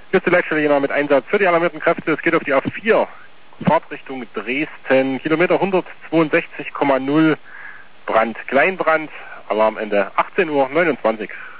Hier ist die Leitstelle Jena mit Einsatz für die alarmierten Kräfte. Es geht auf die A4, Fahrtrichtung Dresden, Kilometer 162,0, Brand, Kleinbrand, Alarmende 18:29 Uhr.